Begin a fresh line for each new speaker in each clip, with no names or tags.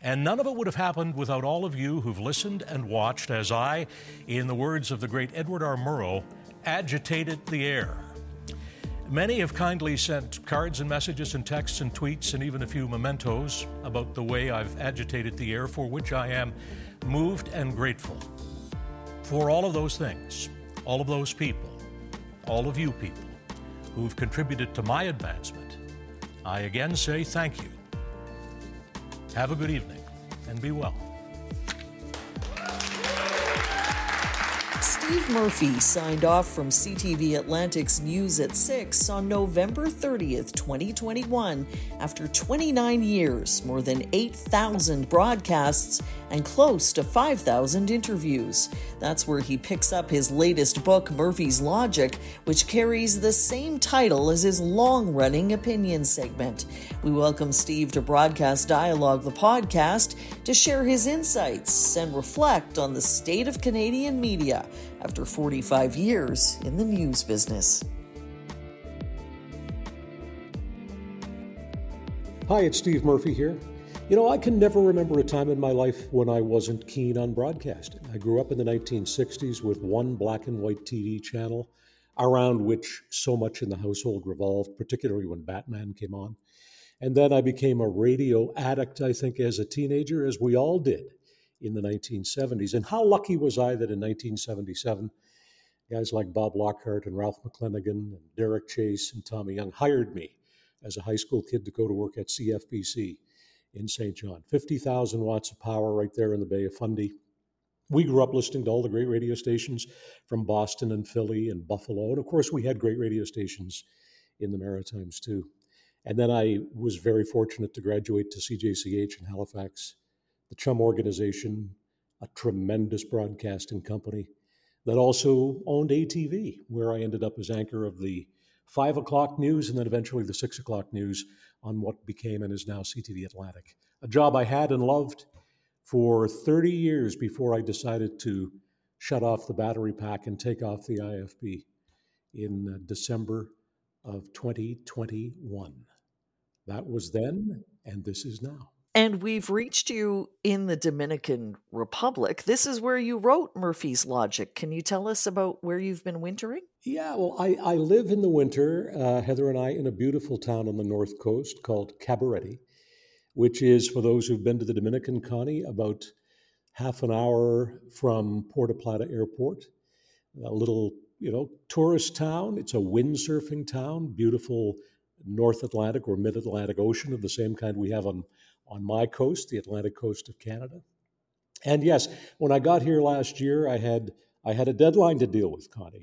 And none of it would have happened without all of you who've listened and watched as I, in the words of the great Edward R. Murrow, agitated the air. Many have kindly sent cards and messages and texts and tweets and even a few mementos about the way I've agitated the air, for which I am moved and grateful. For all of those things, all of those people, all of you people who've contributed to my advancement, I again say thank you. Have a good evening and be well.
Steve Murphy signed off from CTV Atlantic's News at 6 on November 30th, 2021, after 29 years, more than 8,000 broadcasts, and close to 5,000 interviews. That's where he picks up his latest book, Murphy's Logic, which carries the same title as his long-running opinion segment. We welcome Steve to Broadcast Dialogue, the podcast, to share his insights and reflect on the state of Canadian media after 45 years in the news business.
Hi, it's Steve Murphy here. I can never remember a time in my life when I wasn't keen on broadcasting. I grew up in the 1960s with one black and white TV channel around which so much in the household revolved, particularly when Batman came on. And then I became a radio addict, I think, as a teenager, as we all did in the 1970s. And how lucky was I that in 1977, guys like Bob Lockhart and Ralph McClenaghan and Derek Chase and Tommy Young hired me as a high school kid to go to work at CFBC in St. John. 50,000 watts of power right there in the Bay of Fundy. We grew up listening to all the great radio stations from Boston and Philly and Buffalo. And of course, we had great radio stations in the Maritimes too. And then I was very fortunate to graduate to CJCH in Halifax, the Chum organization, a tremendous broadcasting company that also owned ATV, where I ended up as anchor of the 5 o'clock news and then eventually the 6 o'clock news on what became and is now CTV Atlantic. A job I had and loved for 30 years before I decided to shut off the battery pack and take off the IFB in December of 2021. That was then, and this is now.
And we've reached you in the Dominican Republic. This is where you wrote Murphy's Logic. Can you tell us about where you've been wintering?
Yeah, well, I live in the winter, Heather and I, in a beautiful town on the north coast called Cabarete, which is, for those who've been to the Dominican, Connie, about half an hour from Puerto Plata Airport. A little, tourist town. It's a windsurfing town, beautiful North Atlantic or Mid-Atlantic Ocean of the same kind we have on my coast, the Atlantic coast of Canada. And yes, when I got here last year, I had a deadline to deal with, Connie,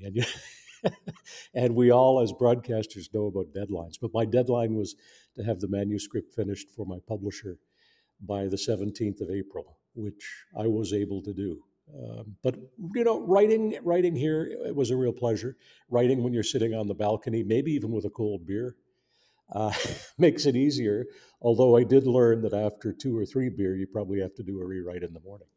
and we all, as broadcasters, know about deadlines. But my deadline was to have the manuscript finished for my publisher by the 17th of April, which I was able to do. But writing here, it was a real pleasure. Writing when you're sitting on the balcony, maybe even with a cold beer, makes it easier. Although I did learn that after 2 or 3 beer, you probably have to do a rewrite in the morning.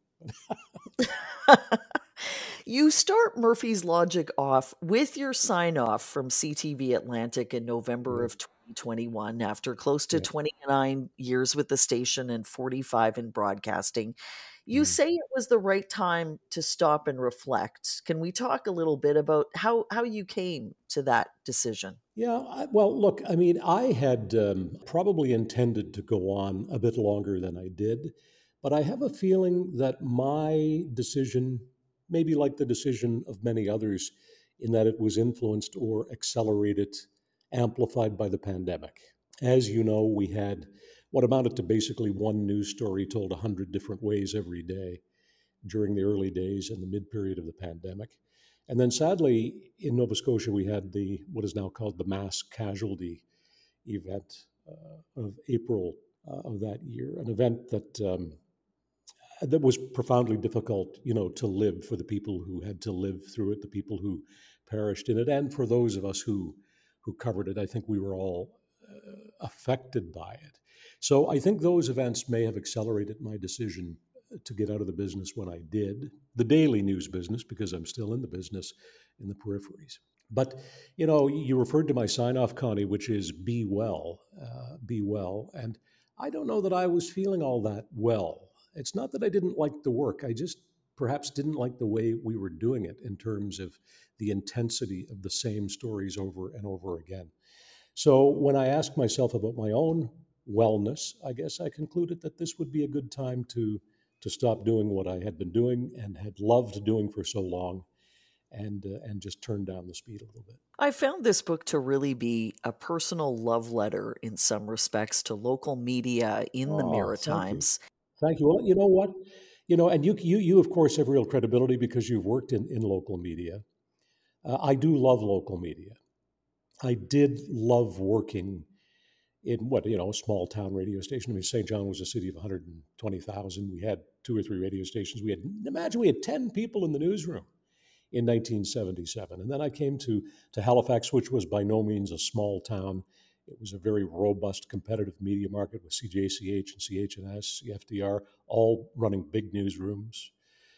You start Murphy's Logic off with your sign-off from CTV Atlantic in November of 2021 after close to 29 years with the station and 45 in broadcasting. You say it was the right time to stop and reflect. Can we talk a little bit about how you came to that decision?
Yeah, well, look, I had probably intended to go on a bit longer than I did, but I have a feeling that my decision, maybe like the decision of many others, in that it was influenced or accelerated, amplified by the pandemic. As you know, we had what amounted to basically one news story told 100 different ways every day during the early days and the mid-period of the pandemic. And then sadly, in Nova Scotia, we had what is now called the mass casualty event of April of that year, an event that was profoundly difficult, to live for the people who had to live through it, the people who perished in it, and for those of us who covered it. I think we were all affected by it. So I think those events may have accelerated my decision to get out of the business when I did, the daily news business, because I'm still in the business in the peripheries. But, you referred to my sign-off, Connie, which is be well. And I don't know that I was feeling all that well. It's not that I didn't like the work. I just perhaps didn't like the way we were doing it in terms of the intensity of the same stories over and over again. So when I asked myself about my own wellness, I guess I concluded that this would be a good time to stop doing what I had been doing and had loved doing for so long, and just turn down the speed a little bit.
I found this book to really be a personal love letter in some respects to local media in the
Oh, thank you.
Maritimes.
Thank you. Well, you know what? And you of course have real credibility because you've worked in local media. I do love local media. I did love working in a small town radio station. I mean, St. John was a city of 120,000. We had two or three radio stations. Imagine we had 10 people in the newsroom in 1977. And then I came to Halifax, which was by no means a small town. It was a very robust competitive media market with CJCH and CHNS, CFDR, all running big newsrooms.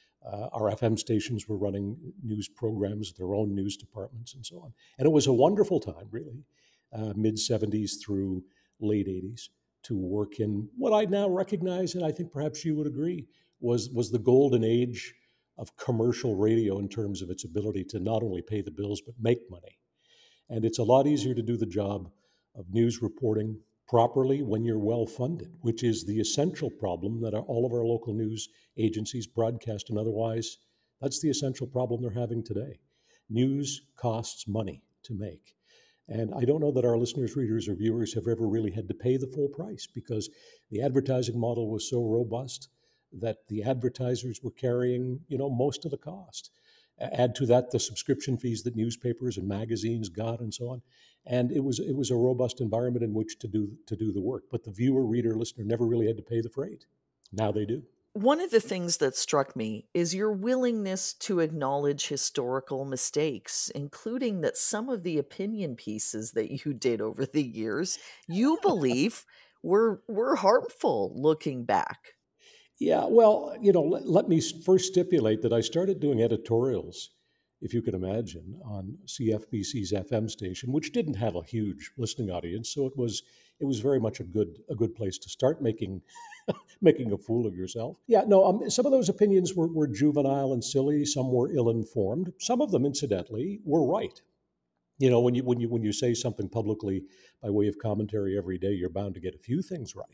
Our FM stations were running news programs, their own news departments, and so on. And it was a wonderful time, really, mid 70s through late 80s, to work in what I now recognize, and I think perhaps you would agree, was the golden age of commercial radio in terms of its ability to not only pay the bills, but make money. And it's a lot easier to do the job of news reporting properly when you're well funded, which is the essential problem that all of our local news agencies, broadcast and otherwise, that's the essential problem they're having today. News costs money to make. And I don't know that our listeners, readers, or viewers have ever really had to pay the full price because the advertising model was so robust that the advertisers were carrying, most of the cost. Add to that the subscription fees that newspapers and magazines got, and so on. And it was a robust environment in which to do the work. But the viewer, reader, listener never really had to pay the freight. Now they do.
One of the things that struck me is your willingness to acknowledge historical mistakes, including that some of the opinion pieces that you did over the years, you believe were harmful looking back.
Yeah, well, let me first stipulate that I started doing editorials, if you can imagine, on CFBC's FM station, which didn't have a huge listening audience, so it was very much a good place to start making making a fool of yourself. Yeah, no, some of those opinions were juvenile and silly. Some were ill-informed. Some of them, incidentally, were right. When you say something publicly by way of commentary every day, you're bound to get a few things right.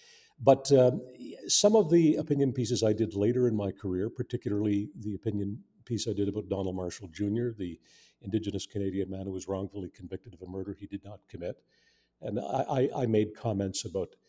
But some of the opinion pieces I did later in my career, particularly the opinion piece I did about Donald Marshall Jr., the Indigenous Canadian man who was wrongfully convicted of a murder he did not commit, and I made comments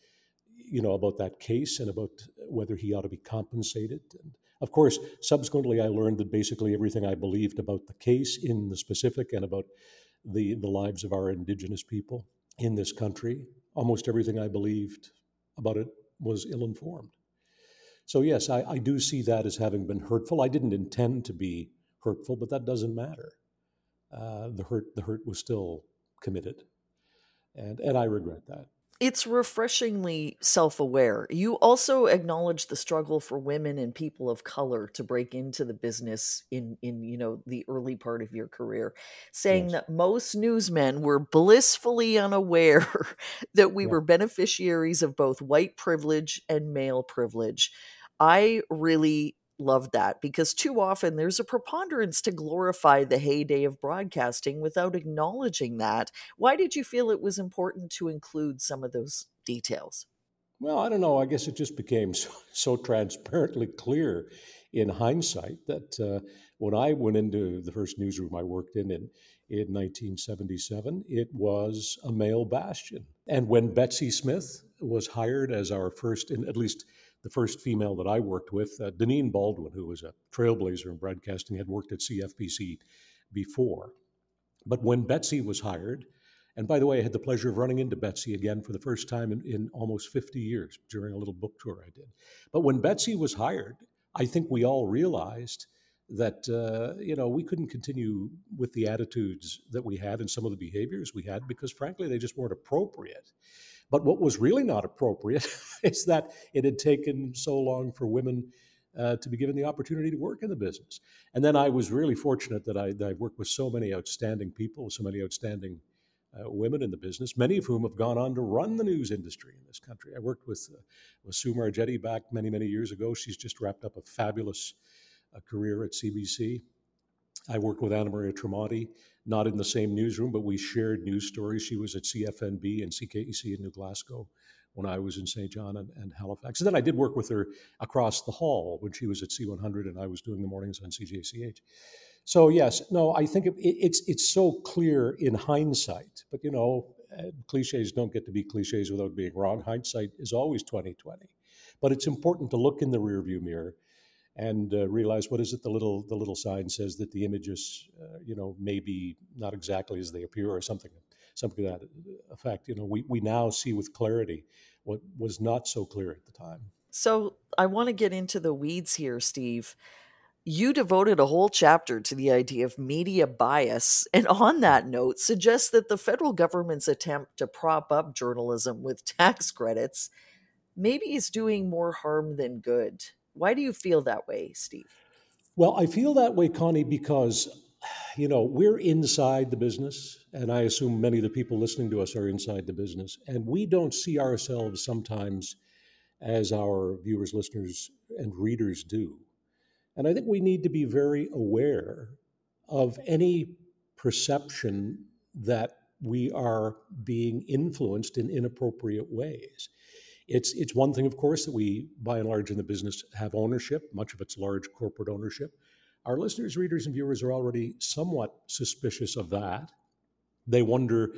about that case and about whether he ought to be compensated. And of course, subsequently, I learned that basically everything I believed about the case in the specific and about the lives of our Indigenous people in this country, almost everything I believed about it was ill-informed. So yes, I do see that as having been hurtful. I didn't intend to be hurtful, but that doesn't matter. The hurt was still committed, and I regret that.
It's refreshingly self-aware. You also acknowledge the struggle for women and people of color to break into the business in the early part of your career, saying
Yes.
that most newsmen were blissfully unaware that we
Yeah.
were beneficiaries of both white privilege and male privilege. I really love that because too often there's a preponderance to glorify the heyday of broadcasting without acknowledging that. Why did you feel it was important to include some of those details?
Well, I don't know. I guess it just became so transparently clear in hindsight that when I went into the first newsroom I worked in 1977, it was a male bastion. And when Betsy Smith was hired as our first, and at least the first female that I worked with, Deneen Baldwin, who was a trailblazer in broadcasting, had worked at CFBC before. But when Betsy was hired, and by the way, I had the pleasure of running into Betsy again for the first time in almost 50 years during a little book tour I did. But when Betsy was hired, I think we all realized that we couldn't continue with the attitudes that we had and some of the behaviors we had because frankly they just weren't appropriate. But what was really not appropriate is that it had taken so long for women to be given the opportunity to work in the business. And then I was really fortunate that I worked with so many outstanding people, so many outstanding women in the business, many of whom have gone on to run the news industry in this country. I worked with Sue Margetti back many, many years ago. She's just wrapped up a fabulous career at CBC. I worked with Anna Maria Tremonti, not in the same newsroom, but we shared news stories. She was at CFNB and CKEC in New Glasgow when I was in St. John and Halifax. And then I did work with her across the hall when she was at C100 and I was doing the mornings on CJCH. So yes, no, I think it's so clear in hindsight, but cliches don't get to be cliches without being wrong. Hindsight is always 2020, but it's important to look in the rearview mirror and realize, what is it? The little sign says that the images, may be not exactly as they appear, or something to that effect. We now see with clarity what was not so clear at the time.
So I want to get into the weeds here, Steve. You devoted a whole chapter to the idea of media bias, and on that note, suggests that the federal government's attempt to prop up journalism with tax credits maybe is doing more harm than good. Why do you feel that way, Steve?
Well, I feel that way, Connie, because, we're inside the business, and I assume many of the people listening to us are inside the business, and we don't see ourselves sometimes as our viewers, listeners, and readers do. And I think we need to be very aware of any perception that we are being influenced in inappropriate ways. It's one thing, of course, that we, by and large, in the business have ownership, much of it's large corporate ownership. Our listeners, readers, and viewers are already somewhat suspicious of that. They wonder,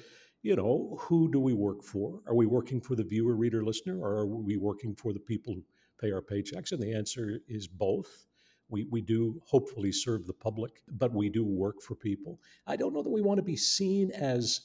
who do we work for? Are we working for the viewer, reader, listener, or are we working for the people who pay our paychecks? And the answer is both. We do hopefully serve the public, but we do work for people. I don't know that we want to be seen as,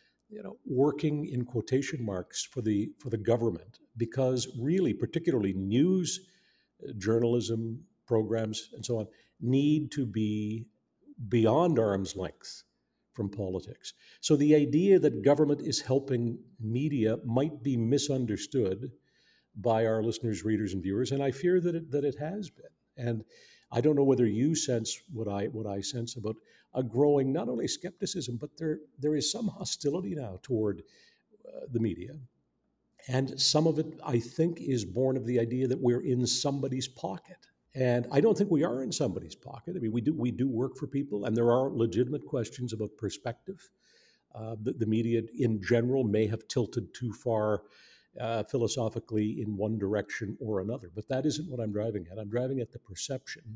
working in quotation marks for the government, because really, particularly news journalism programs and so on, need to be beyond arm's length from politics. So the idea that government is helping media might be misunderstood by our listeners, readers, and viewers, and I fear that it has been. And I don't know whether you sense what I sense about a growing not only skepticism, but there is some hostility now toward the media, and some of it, I think, is born of the idea that we're in somebody's pocket. And I don't think we are in somebody's pocket. I mean, we do work for people, and there are legitimate questions about perspective. The media in general may have tilted too far philosophically in one direction or another, but that isn't what I'm driving at. I'm driving at the perception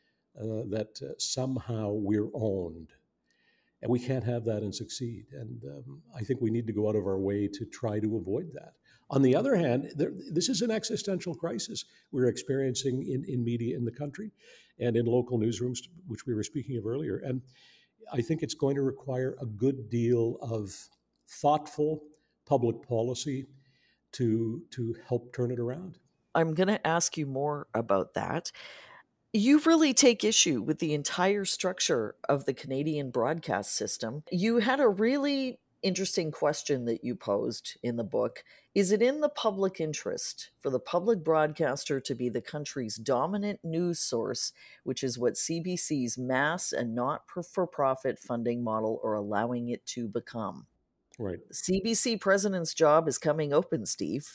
that somehow we're owned, and we can't have that and succeed. And I think we need to go out of our way to try to avoid that. On the other hand, this is an existential crisis we're experiencing in media in the country and in local newsrooms, which we were speaking of earlier. And I think it's going to require a good deal of thoughtful public policy to help turn it around.
I'm going to ask you more about that. You really take issue with the entire structure of the Canadian broadcast system. You had a really interesting question that you posed in the book. Is it in the public interest for the public broadcaster to be the country's dominant news source, which is what CBC's mass and not for profit funding model are allowing it to become?
Right.
The CBC president's job is coming open, Steve.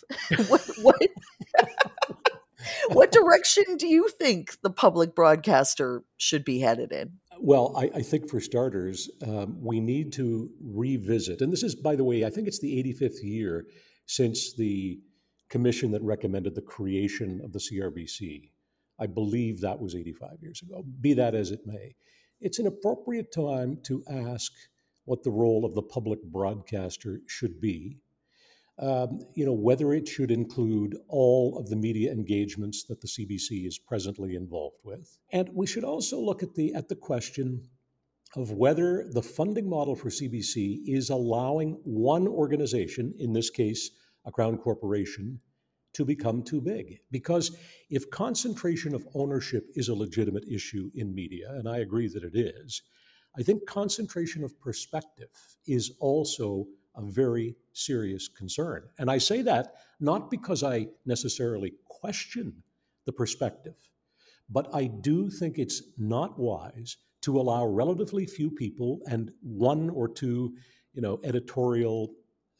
What direction do you think the public broadcaster should be headed in?
Well, I think for starters, we need to revisit, and this is, by the way, I think it's the 85th year since the commission that recommended the creation of the CRBC. I believe that was 85 years ago. Be that as it may, it's an appropriate time to ask what the role of the public broadcaster should be. Whether it should include all of the media engagements that the CBC is presently involved with. And we should also look at the question of whether the funding model for CBC is allowing one organization, in this case, a Crown corporation, to become too big. Because if concentration of ownership is a legitimate issue in media, and I agree that it is, I think concentration of perspective is also a very serious concern. And I say that not because I necessarily question the perspective, but I do think it's not wise to allow relatively few people and one or two, editorial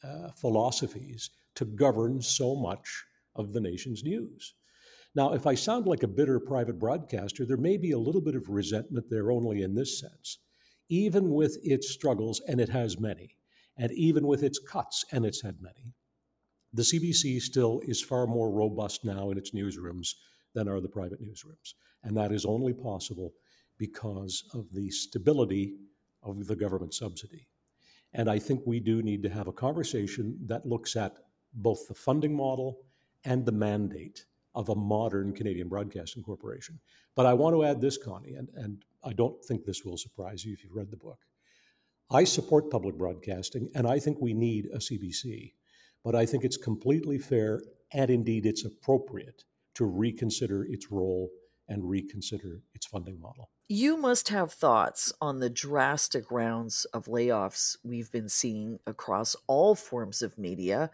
philosophies to govern so much of the nation's news. Now, if I sound like a bitter private broadcaster, there may be a little bit of resentment there only in this sense. Even with its struggles, and it has many, and even with its cuts, and it's had many, the CBC still is far more robust now in its newsrooms than are the private newsrooms. And that is only possible because of the stability of the government subsidy. And I think we do need to have a conversation that looks at both the funding model and the mandate of a modern Canadian Broadcasting Corporation. But I want to add this, Connie, and I don't think this will surprise you if you've read the book. I support public broadcasting, and I think we need a CBC, but I think it's completely fair, and indeed it's appropriate, to reconsider its role and reconsider its funding model.
You must have thoughts on the drastic rounds of layoffs we've been seeing across all forms of media.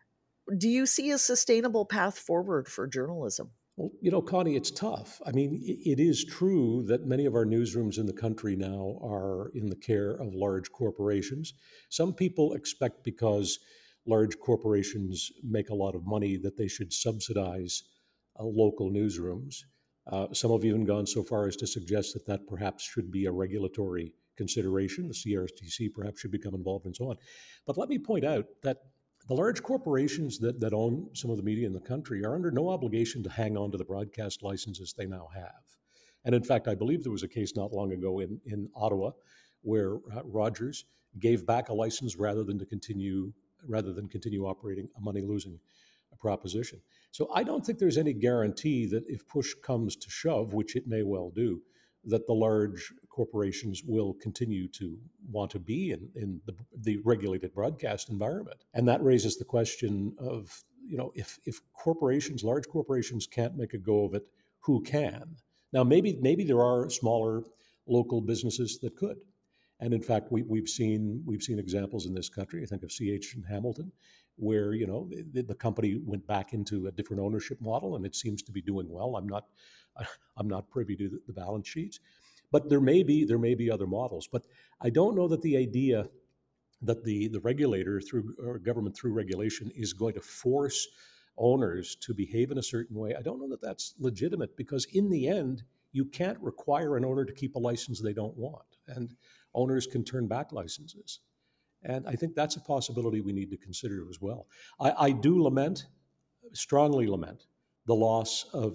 Do you see a sustainable path forward for journalism?
Well, Connie, it's tough. I mean, it is true that many of our newsrooms in the country now are in the care of large corporations. Some people expect because large corporations make a lot of money that they should subsidize local newsrooms. Some have even gone so far as to suggest that that perhaps should be a regulatory consideration. The CRTC perhaps should become involved and so on. But let me point out that the large corporations that own some of the media in the country are under no obligation to hang on to the broadcast licenses they now have. And in fact, I believe there was a case not long ago in Ottawa where Rogers gave back a license rather than continue operating a money-losing proposition. So I don't think there's any guarantee that if push comes to shove, which it may well do, that the large corporations will continue to want to be in the regulated broadcast environment. And that raises the question of, if large corporations can't make a go of it, who can? Now, maybe there are smaller local businesses that could. And in fact, we've seen examples in this country. I think of CH in Hamilton, where the company went back into a different ownership model, and it seems to be doing well. I'm not privy to the balance sheets, but there may be other models. But I don't know that the idea that the regulator or government through regulation is going to force owners to behave in a certain way. I don't know that that's legitimate, because in the end, you can't require an owner to keep a license they don't want, and owners can turn back licenses. And I think that's a possibility we need to consider as well. I do strongly lament, the loss of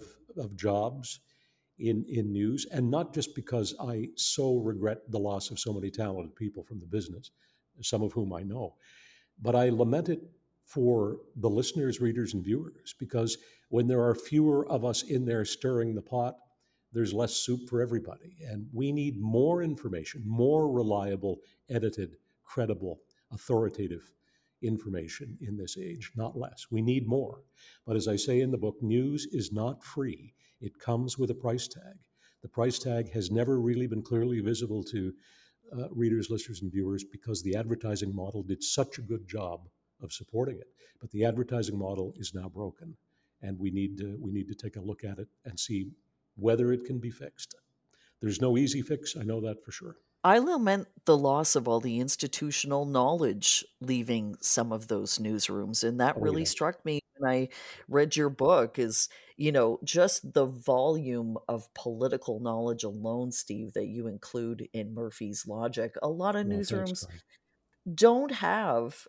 jobs in news, and not just because I so regret the loss of so many talented people from the business, some of whom I know, but I lament it for the listeners, readers, and viewers, because when there are fewer of us in there stirring the pot, there's less soup for everybody. And we need more information, more reliable, edited, credible, authoritative information in this age, not less. We need more. But as I say in the book, news is not free. It comes with a price tag. The price tag has never really been clearly visible to readers, listeners, and viewers, because the advertising model did such a good job of supporting it. But the advertising model is now broken, and we need to take a look at it and see whether it can be fixed. There's no easy fix, I know that for sure.
I lament the loss of all the institutional knowledge leaving some of those newsrooms. And that really struck me when I read your book, is, just the volume of political knowledge alone, Steve, that you include in Murphy's Logic. A lot of newsrooms don't have,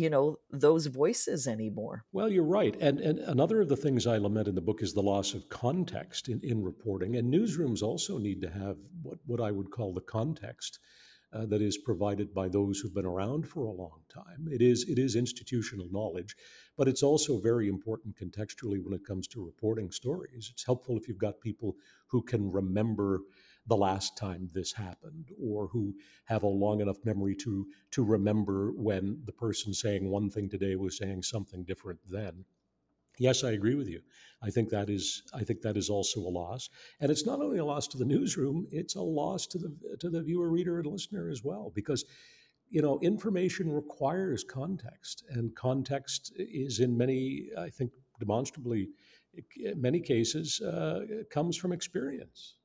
those voices anymore.
Well, you're right. And another of the things I lament in the book is the loss of context in reporting. And newsrooms also need to have what I would call the context that is provided by those who've been around for a long time. It is institutional knowledge, but it's also very important contextually when it comes to reporting stories. It's helpful if you've got people who can remember the last time this happened, or who have a long enough memory to remember when the person saying one thing today was saying something different then. Yes, I agree with you. I think that is also a loss, and it's not only a loss to the newsroom; it's a loss to the viewer, reader, and listener as well, because information requires context, and context is in many, I think, demonstrably, in many cases, comes from experience.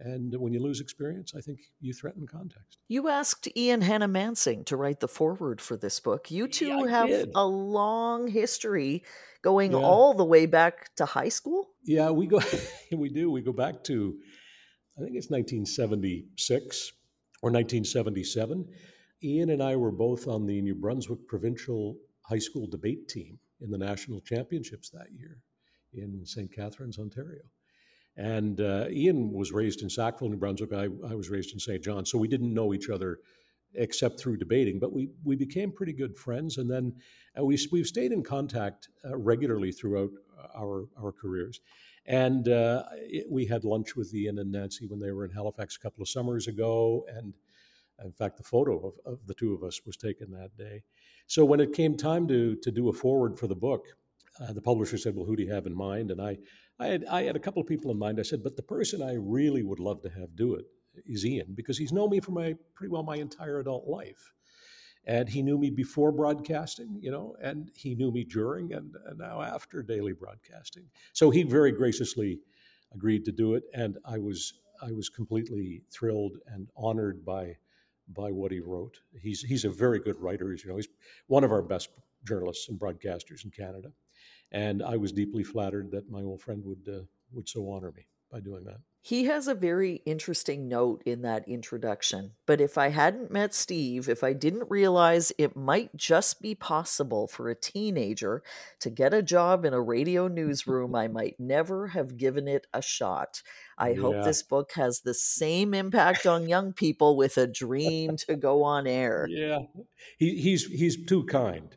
And when you lose experience, I think you threaten context.
You asked Ian Hannah-Mansing to write the foreword for this book. You two
I
have
did.
a long history going
Yeah.
all the way back to high school?
Yeah, we do. We go back to, I think it's 1976 or 1977. Ian and I were both on the New Brunswick Provincial High School debate team in the national championships that year in St. Catharines, Ontario. And Ian was raised in Sackville, New Brunswick. I was raised in St. John. So we didn't know each other except through debating, but we became pretty good friends. And then we've stayed in contact regularly throughout our careers. And we had lunch with Ian and Nancy when they were in Halifax a couple of summers ago. And in fact, the photo of the two of us was taken that day. So when it came time to do a foreword for the book, the publisher said, "Well, who do you have in mind?" And I had a couple of people in mind. I said, "But the person I really would love to have do it is Ian, because he's known me for pretty well my entire adult life, and he knew me before broadcasting, and he knew me during and now after daily broadcasting. So he very graciously agreed to do it, and I was completely thrilled and honored by what he wrote. He's a very good writer. He's one of our best journalists and broadcasters in Canada. And I was deeply flattered that my old friend would so honor me by doing that.
He has a very interesting note in that introduction. But if I hadn't met Steve, if I didn't realize it might just be possible for a teenager to get a job in a radio newsroom, I might never have given it a shot. I hope this book has the same impact on young people with a dream to go on air.
Yeah, he's too kind.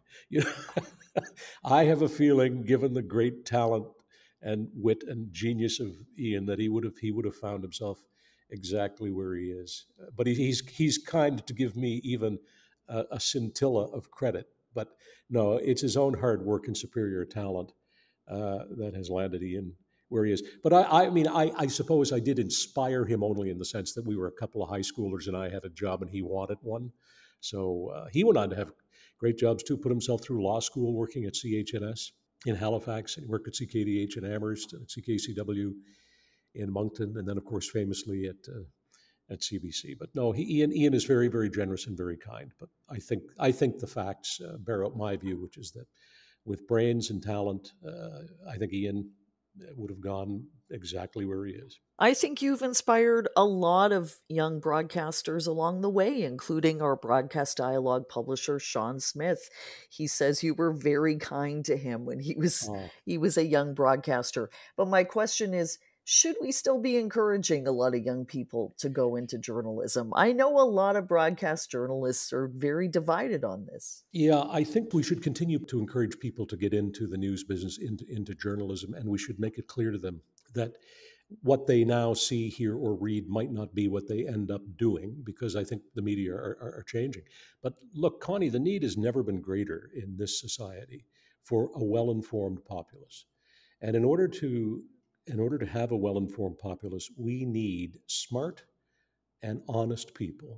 I have a feeling, given the great talent and wit and genius of Ian, that he would have found himself exactly where he is. But he's kind to give me even a scintilla of credit. But no, it's his own hard work and superior talent that has landed Ian where he is. But I suppose I did inspire him only in the sense that we were a couple of high schoolers and I had a job and he wanted one. So he went on to have great jobs too, put himself through law school working at CHNS in Halifax, and he worked at CKDH in Amherst, and at CKCW in Moncton, and then of course famously at CBC. But no, Ian is very, very generous and very kind. But I think the facts bear out my view, which is that with brains and talent, I think Ian would have gone exactly where he is.
I think you've inspired a lot of young broadcasters along the way, including our Broadcast Dialogue publisher, Sean Smith. He says you were very kind to him when he was a young broadcaster. But my question is, should we still be encouraging a lot of young people to go into journalism? I know a lot of broadcast journalists are very divided on this.
Yeah, I think we should continue to encourage people to get into the news business, into journalism, and we should make it clear to them that what they now see, hear, or read might not be what they end up doing, because I think the media are changing. But look, Connie, the need has never been greater in this society for a well-informed populace. And in order to have a well-informed populace, we need smart and honest people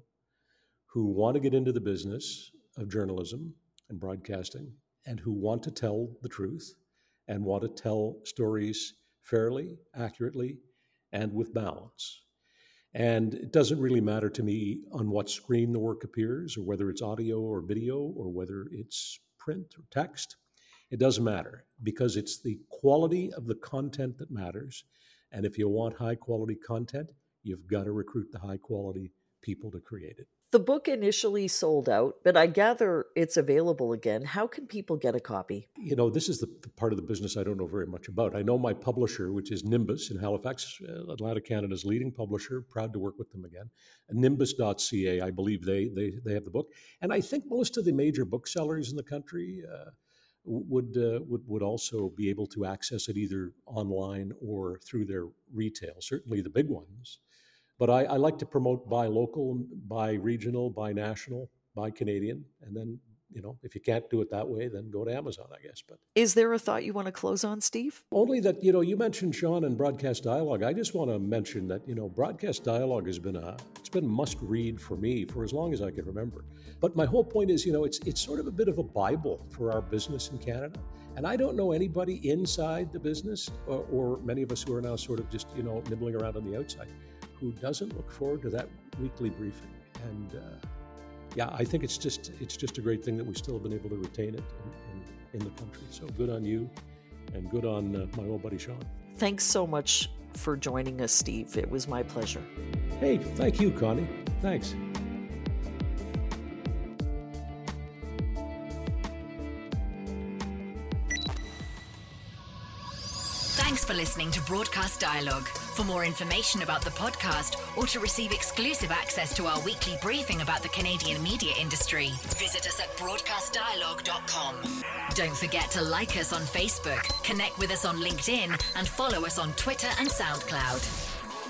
who want to get into the business of journalism and broadcasting, and who want to tell the truth and want to tell stories fairly, accurately, and with balance. And it doesn't really matter to me on what screen the work appears, or whether it's audio or video, or whether it's print or text. It doesn't matter, because it's the quality of the content that matters. And if you want high quality content, you've got to recruit the high quality people to create it.
The book initially sold out, but I gather it's available again. How can people get a copy?
This is the part of the business I don't know very much about. I know my publisher, which is Nimbus in Halifax, Atlantic Canada's leading publisher, proud to work with them again. Nimbus.ca, I believe they have the book. And I think most of the major booksellers in the country would also be able to access it either online or through their retail, certainly the big ones. But I like to promote buy local, buy regional, buy national, buy Canadian. And then, if you can't do it that way, then go to Amazon, I guess. But
is there a thought you want to close on, Steve?
Only that, you mentioned Sean and Broadcast Dialogue. I just want to mention that, Broadcast Dialogue has been it's been must read for me for as long as I can remember. But my whole point is, it's sort of a bit of a Bible for our business in Canada. And I don't know anybody inside the business or many of us who are now sort of just, nibbling around on the outside, who doesn't look forward to that weekly briefing. And I think it's just a great thing that we still have been able to retain it in the country. So good on you, and good on my old buddy Sean.
Thanks so much for joining us, Steve. It was my pleasure.
Hey, thank you, Connie. Thanks.
Thanks for listening to Broadcast Dialogue. For more information about the podcast or to receive exclusive access to our weekly briefing about the Canadian media industry, visit us at broadcastdialogue.com. Don't forget to like us on Facebook, connect with us on LinkedIn, and follow us on Twitter and SoundCloud.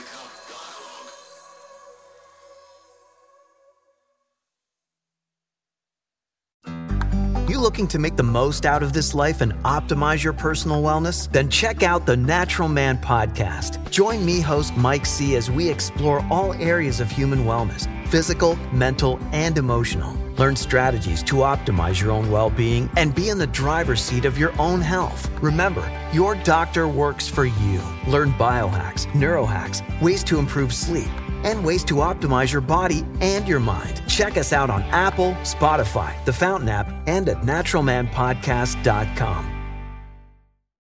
You looking to make the most out of this life and optimize your personal wellness? Then check out the Natural Man Podcast. Join me, host Mike C., as we explore all areas of human wellness, physical, mental, and emotional. Learn strategies to optimize your own well-being and be in the driver's seat of your own health. Remember, your doctor works for you. Learn biohacks, neurohacks, ways to improve sleep, and ways to optimize your body and your mind. Check us out on Apple, Spotify, the Fountain app, and at naturalmanpodcast.com.